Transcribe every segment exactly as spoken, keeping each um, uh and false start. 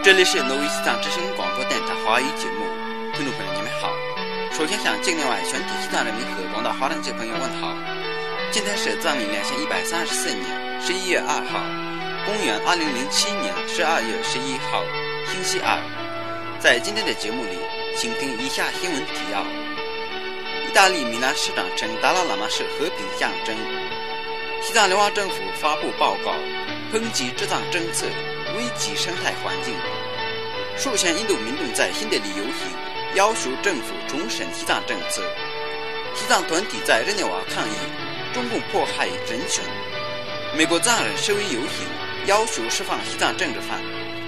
这里是挪威西藏之声广播电台华语节目，听众朋友你们好。首先向境内外全体西藏人民和广大华人界朋友问好。今天是藏历两千一百三十四年十一月二号，公元二零零七年十二月十一号，星期二。在今天的节目里，请听以下新闻提要：意大利米兰市长称达赖喇嘛是和平象征；西藏联邦政府发布报告，抨击治藏政策危及生态环境；数千印度民众在新德里游行，要求政府重审西藏政策；西藏团体在日内瓦抗议中共迫害人权；美国藏人示威游行，要求释放西藏政治犯。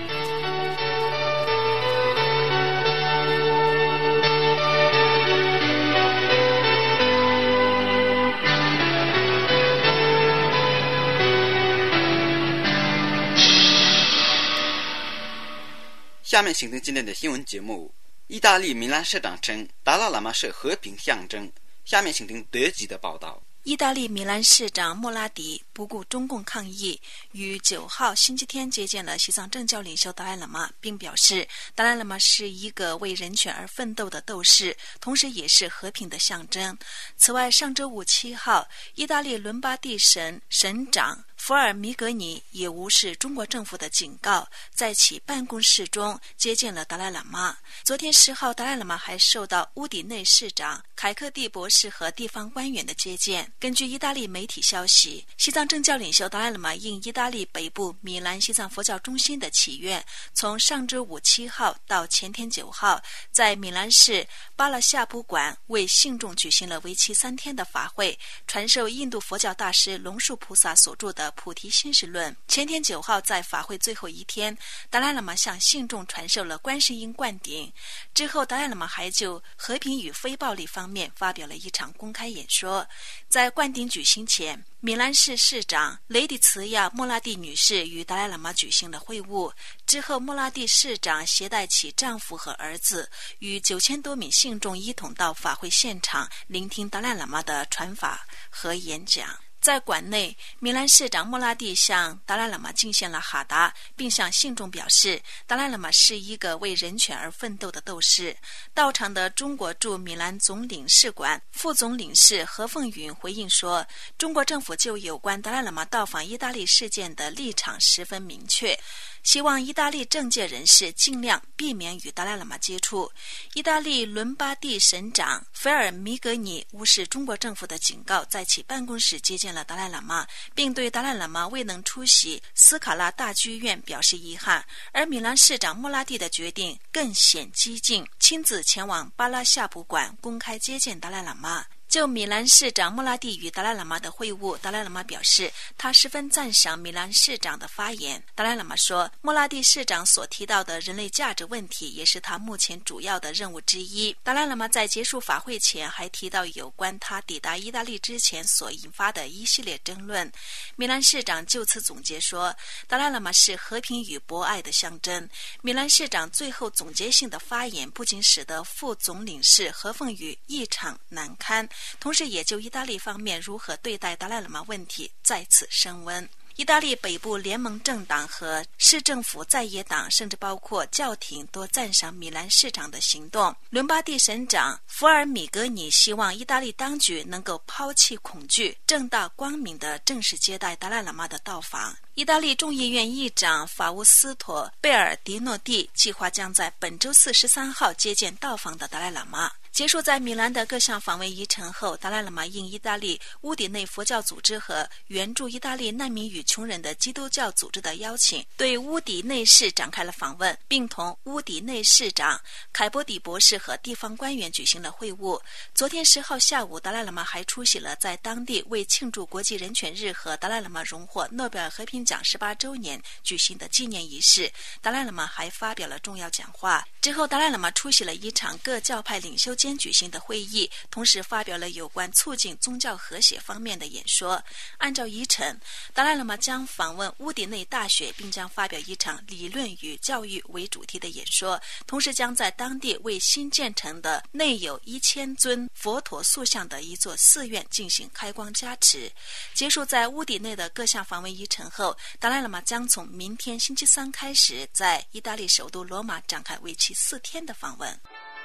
下面请听今天的新闻节目。意大利米兰市长称达赖喇嘛是和平象征。下面请听德籍的报道。 意大利米兰市长莫拉迪不顾中共抗议，于九号星期天接见了西藏政教领袖达赖喇嘛，并表示达赖喇嘛是一个为人权而奋斗的斗士，同时也是和平的象征。此外，上周五七号，意大利伦巴第省省长福尔米格尼也无视中国政府的警告，在其办公室中接见了达赖喇嘛。昨天十号，达赖喇嘛还受到乌迪内市长凯克蒂博士和地方官员的接见。根据意大利媒体消息，西藏政教领袖达赖喇嘛应意大利北部米兰西藏佛教中心的祈愿，从上周五七号到前天九号，在米兰市巴拉夏普馆为信众举行了为期三天的法会，传授印度佛教大师龙树菩萨所著的《菩提心识论》。前天九号，在法会最后一天，达赖喇嘛向信众传授了观世音灌顶。之后，达赖喇嘛还就和平与非暴力方面发表了一场公开演说。在灌顶举行前，米兰市市长雷迪茨亚莫拉蒂女士与达赖喇嘛举行了会晤。之后，莫拉蒂市长携带其丈夫和儿子，与九千多名信众一同到法会现场，聆听达赖喇嘛的传法和演讲。在馆内，米兰市长莫拉蒂向达赖喇嘛敬献了哈达，并向信众表示达赖喇嘛是一个为人权而奋斗的斗士。到场的中国驻米兰总领事馆副总领事何凤云回应说，中国政府就有关达赖喇嘛到访意大利事件的立场十分明确，希望意大利政界人士尽量避免与达赖喇嘛接触。意大利伦巴第省长菲尔米格尼无视中国政府的警告，在其办公室接见了达赖喇嘛，并对达赖喇嘛未能出席斯卡拉大剧院表示遗憾。而米兰市长莫拉蒂的决定更显激进，亲自前往巴拉夏普馆公开接见达赖喇嘛。就米兰市长莫拉蒂与达赖喇嘛的会晤，达赖喇嘛表示他十分赞赏米兰市长的发言。达赖喇嘛说，莫拉蒂市长所提到的人类价值问题也是他目前主要的任务之一。达赖喇嘛在结束法会前还提到有关他抵达意大利之前所引发的一系列争论。米兰市长就此总结说，达赖喇嘛是和平与博爱的象征。米兰市长最后总结性的发言不仅使得副总领事何凤宇异常难堪，同时也就意大利方面如何对待达赖喇嘛问题再次升温。意大利北部联盟政党和市政府在野党，甚至包括教廷，都赞赏米兰市长的行动。伦巴第省长福尔米格尼希望意大利当局能够抛弃恐惧，正大光明地正式接待达赖喇嘛的到访。意大利众议院议长法乌斯托·贝尔迪诺蒂计划将在本周四十三号接见到访的达赖喇嘛。结束在米兰的各项访问仪程后，达赖喇嘛应意大利乌底内佛教组织和援助意大利难民与穷人的基督教组织的邀请，对乌底内市展开了访问，并同乌底内市长凯波底博士和地方官员举行了会晤。昨天十号下午，达赖喇嘛还出席了在当地为庆祝国际人权日和达赖喇嘛荣获诺贝尔和平奖十八周年举行的纪念仪式。达赖喇嘛还发表了重要讲话。之后，达赖喇嘛出席了一场各教派领袖间举行的会议，同时发表了有关促进宗教和谐方面的演说。按照议程，达赖喇嘛将访问乌迪内大学，并将发表一场理论与教育为主题的演说，同时将在当地为新建成的内有一千尊佛陀塑像的一座寺院进行开光加持。结束在乌迪内的各项访问议程后，达赖喇嘛将从明天星期三开始，在意大利首都罗马展开为期四天的访问。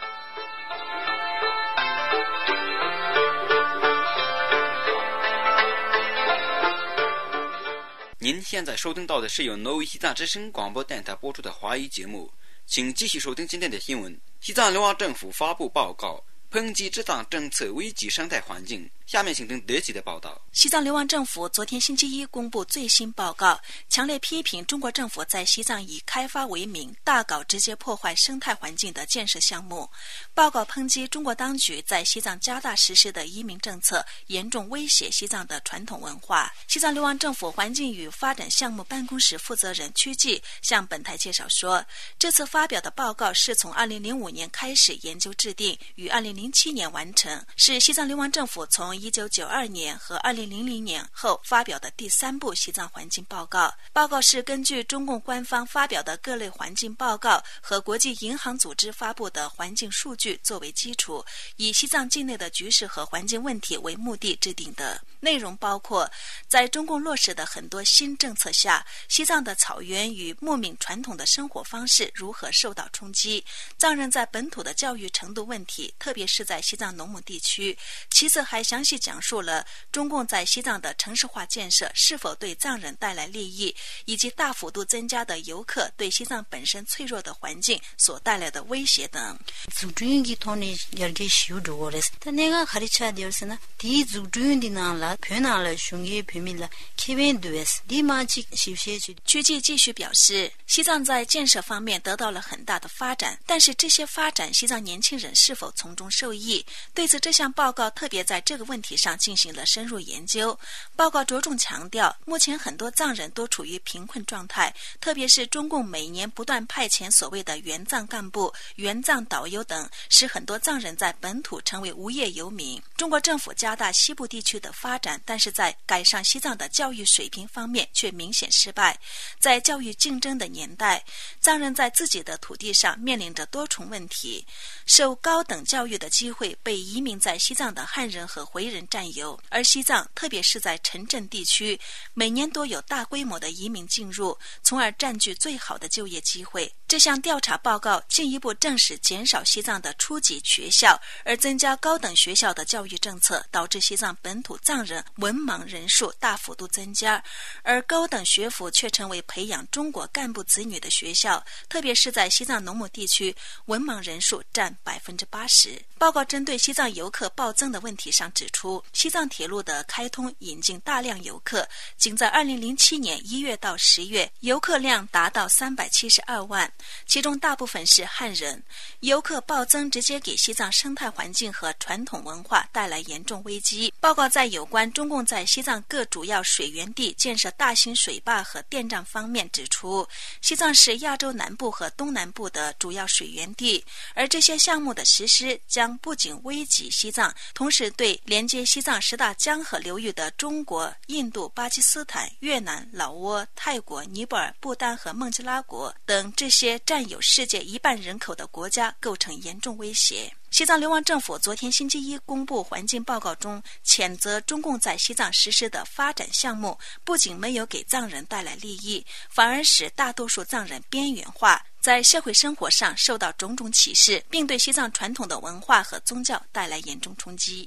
您现在收听到的是由挪威西藏之声广播电台播出的华语节目，请继续收听今天的新闻。西藏流亡政府发布报告，抨击治藏政策危及生态环境。下面请听德吉的报道。 西藏流亡政府昨天星期一公布最新报告，强烈批评中国政府在西藏以开发为名，大搞直接破坏生态环境的建设项目。报告抨击中国当局在西藏加大实施的移民政策，严重威胁西藏的传统文化。西藏流亡政府环境与发展项目办公室负责人曲季向本台介绍说，这次发表的报告是从二零零五年开始研究制定，于二零零七年完成，是西藏流亡政府从一九九二年和二零零零年后发表的第三部西藏环境报告。报告是根据中共官方发表的各类环境报告和国际银行组织发布的环境数据作为基础，以西藏境内的局势和环境问题为目的制定的。内容包括在中共落实的很多新政策下，西藏的草原与牧民传统的生活方式如何受到冲击，藏人在本土的教育程度问题，特别是在西藏农牧地区。其次还详细讲述了中共在西藏的城市化建设是否对藏人带来利益，以及大幅度增加的游客对西藏本身脆弱的环境所带来的威胁等。 주주인기 돈이 열개 쉬우르고레스. 내가 가르쳐야 되었으나 디 주주인디나라 변화를 흉기 비밀라 케벤드웨스. 디마직 시시지. 曲季继续表示，西藏在建设方面得到了很大的发展，但是这些发展西藏年轻人是否从中受益？对此，这项报告特别在这个问题上进行了深入研究。报告着重强调，目前很多藏人都处于贫困状态，特别是中共每年不断派遣所谓的援藏干部、援藏导游等，使很多藏人在本土成为无业游民。中国政府加大西部地区的发展，但是在改善西藏的教育水平方面却明显失败。在教育竞争的年代，藏人在自己的土地上面临着多重问题，受高等教育的机会被移民在西藏的汉人和回人占有，而西藏特别是在城镇地区，每年都有大规模的移民进入，从而占据最好的就业机会。这项调查报告进一步证实，减少西藏的初级学校而增加高等学校的教育政策，导致西藏本土藏人文盲人数大幅度增加，而高等学府却成为培养中国干部子女的学校，特别是在西藏农牧地区，文盲人数占百分之八十。报告针对西藏游客暴增的问题上指出，西藏铁路的开通引进大量游客，仅在二零零七年一月到十月，游客量达到三百七十二万，其中大部分是汉人。游客暴增直接给西藏生态环境和传统文化带来严重危机。报告在有关中共在西藏各主要水源地建设大型水坝和电站方面指出，西藏是亚洲南部和东南部的主要水源地，而这些项目的实施将不仅危及西藏，同时对连接西藏十大江河流域的中国、印度、巴基斯坦、越南、老挝、泰国、尼泊尔、不丹和孟加拉国等这些占有世界一半人口的国家构成严重威胁。西藏流亡政府昨天星期一公布环境报告中，谴责中共在西藏实施的发展项目不仅没有给藏人带来利益，反而使大多数藏人边缘化，在社会生活上受到种种歧视，并对西藏传统的文化和宗教带来严重冲击。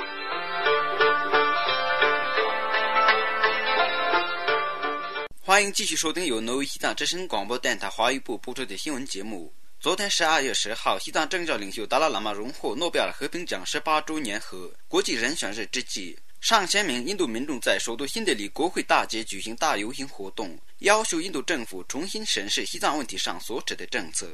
欢迎继续收听由挪威西藏之声广播电台华语部播出的新闻节目。昨天十二月十号，西藏政教领袖达赖喇嘛荣获诺贝尔和平奖十八周年和国际人选日之际，上千名印度民众在首都新德里国会大街举行大游行活动，要求印度政府重新审视西藏问题上所持的政策。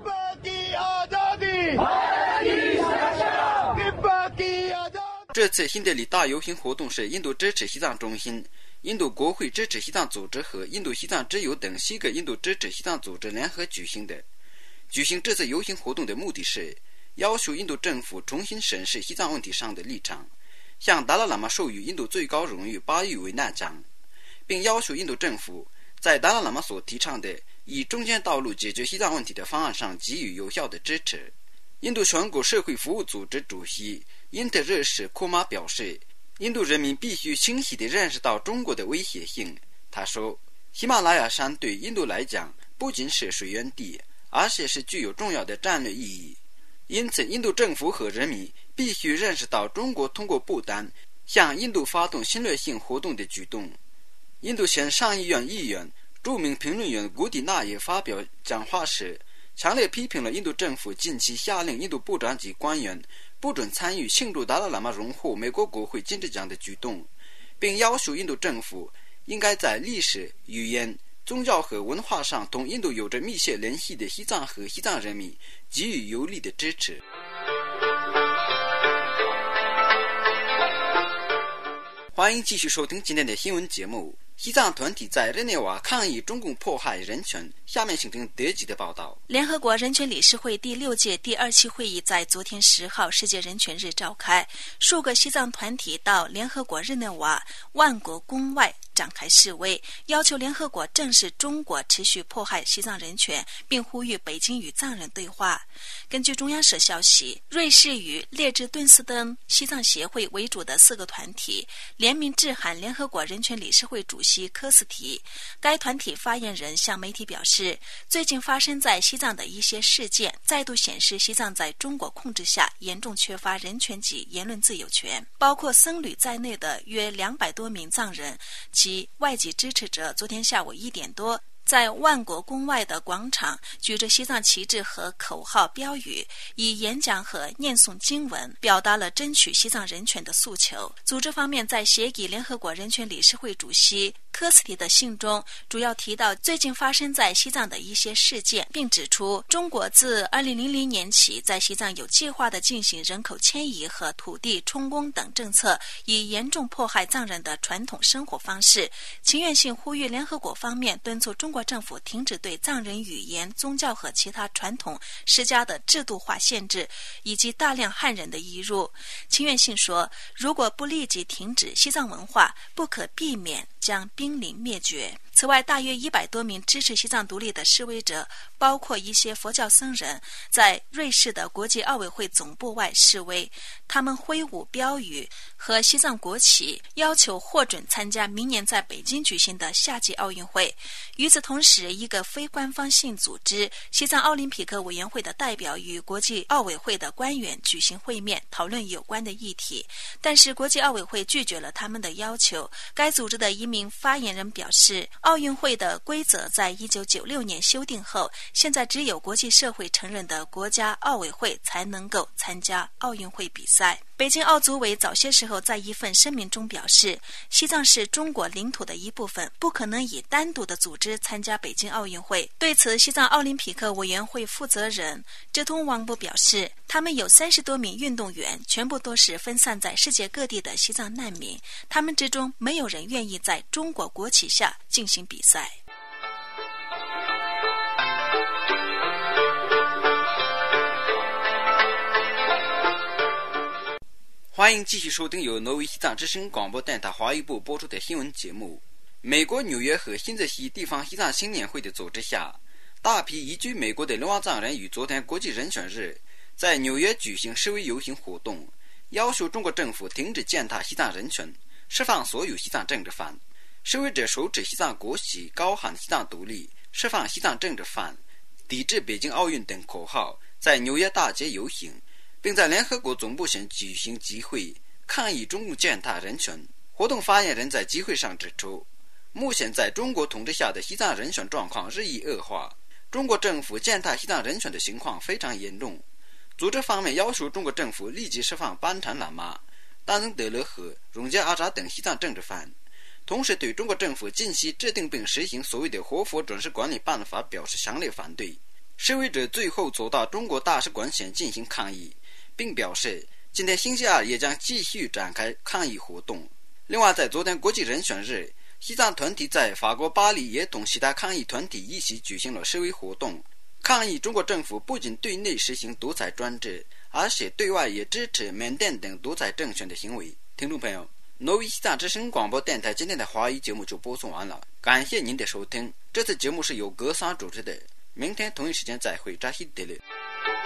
这次新德里大游行活动是印度支持西藏中心、印度国会支持西藏组织和印度西藏之友等七个印度支持西藏组织联合举行的。举行这次游行活动的目的是要求印度政府重新审视西藏问题上的立场，向达赖喇嘛授予印度最高荣誉巴育维纳奖，并要求印度政府在达赖喇嘛所提倡的以中间道路解决西藏问题的方案上给予有效的支持。印度全国社会服务组织主席因特热什库马表示，印度人民必须清晰地认识到中国的威胁性。他说，喜马拉雅山对印度来讲不仅是水源地，而且是具有重要的战略意义。因此，印度政府和人民必须认识到中国通过不丹向印度发动侵略性活动的举动。印度前上议院议员、著名评论员古迪纳也发表讲话时，强烈批评了印度政府近期下令印度部长级官员不准参与庆祝达赖喇嘛荣获美国国会金质奖的举动，并要求印度政府应该在历史、语言、宗教和文化上同印度有着密切联系的西藏和西藏人民给予有力的支持。欢迎继续收听今天的新闻节目。西藏团体在日内瓦抗议中共迫害人权，下面请听德籍的报道。 联合国人权理事会第六届第二期会议在昨天十号世界人权日召开，数个西藏团体到联合国日内瓦万国宫外展开示威，要求联合国正视中国持续迫害西藏人权，并呼吁北京与藏人对话。根据中央社消息，瑞士与列支敦斯登西藏协会为主的四个团体联名致函联合国人权理事会主席科斯提。该团体发言人向媒体表示，最近发生在西藏的一些事件再度显示西藏在中国控制下严重缺乏人权及言论自由权，包括僧侣在内的约两百多名藏人及外籍支持者昨天下午一点多在万国宫外的广场举着西藏旗帜和口号标语，以演讲和念诵经文表达了争取西藏人权的诉求。组织方面在写给联合国人权理事会主席科斯提的信中主要提到最近发生在西藏的一些事件，并指出中国自二零零零年起在西藏有计划地进行人口迁移和土地充公等政策，以严重迫害藏人的传统生活方式。情愿性呼吁联合国方面敦促中国政府停止对藏人语言、宗教和其他传统施加的制度化限制，以及大量汉人的移入。情愿信说，如果不立即停止，西藏文化不可避免将濒临灭绝。此外，大约一百多名支持西藏独立的示威者，包括一些佛教僧人，在瑞士的国际奥委会总部外示威。他们挥舞标语和西藏国旗，要求获准参加明年在北京举行的夏季奥运会。与此同时，一个非官方性组织西藏奥林匹克委员会的代表与国际奥委会的官员举行会面，讨论有关的议题，但是国际奥委会拒绝了他们的要求。该组织的一名发言人表示，奥运会的规则在一九九六年修订后，现在只有国际社会承认的国家奥委会才能够参加奥运会比赛。北京奥组委早些时候在一份声明中表示，西藏是中国领土的一部分，不可能以单独的组织参加北京奥运会。对此，西藏奥林匹克委员会负责人哲通王布表示，他们有三十多名运动员，全部都是分散在世界各地的西藏难民，他们之中没有人愿意在中国国旗下进行比赛。 欢迎继续收听由挪威西藏之声广播电台华语部播出的新闻节目。美国纽约和新泽西地方西藏青年会的组织下，大批移居美国的流亡藏人于昨天国际人权日在纽约举行示威游行活动，要求中国政府停止践踏西藏人权，释放所有西藏政治犯。示威者手持西藏国旗，高喊西藏独立、释放西藏政治犯、抵制北京奥运等口号，在纽约大街游行，并在联合国总部前举行集会，抗议中共践踏人权。活动发言人在集会上指出，目前在中国统治下的西藏人权状况日益恶化，中国政府践踏西藏人权的情况非常严重。组织方面要求中国政府立即释放班禅喇嘛、丹增德勒和荣杰阿扎等西藏政治犯，同时对中国政府近期制定并实行所谓的活佛准使管理办法表示强烈反对。示威者最后走到中国大使馆前进行抗议，并表示今天星期二也将继续展开抗议活动。另外，在昨天国际人权日，西藏团体在法国巴黎也同其他抗议团体一起举行了示威活动。 抗议中国政府不仅对内实行独裁专制，而且对外也支持缅甸等独裁政权的行为。听众朋友，挪威西藏之声广播电台今天的华语节目就播送完了，感谢您的收听。这次节目是由格桑主持的，明天同一时间再会，扎西德勒。